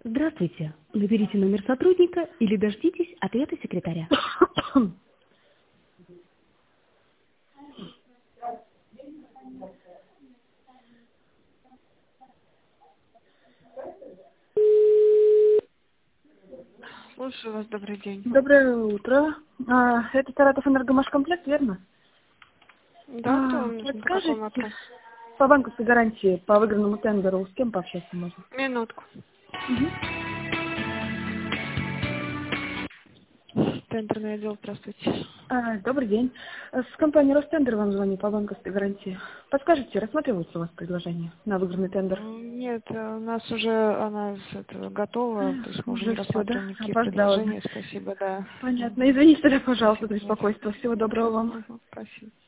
Здравствуйте. Наберите номер сотрудника или дождитесь ответа секретаря. Слушаю вас, добрый день. Доброе утро. Это Саратов энергомашкомплект, верно? Да, кто вам нужен, по какому Подскажите, вопросу? по банковской гарантии, по выигранному тендеру, с кем пообщаться можно? Минутку. Мгм. Тендерный отдел, здравствуйте. Добрый день. С компании Ростендер вам звоню по банковской гарантии. Подскажите, рассматривается у вас предложение на выигранный тендер? Нет, у нас уже она готова, то есть мы уже Уже не все, да? рассматриваем никакие Опоздала. предложения, спасибо, да. Понятно. Извините тогда, пожалуйста, за Спасибо, да. беспокойство. Всего доброго вам. Спасибо.